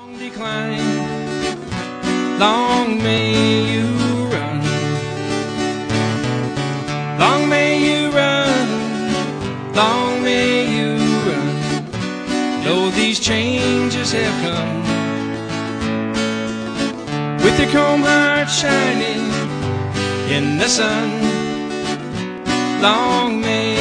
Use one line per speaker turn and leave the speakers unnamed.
Decline, long may you run, long may you run, long may you run, though these changes have come. With your comb heart shining in the sun, long may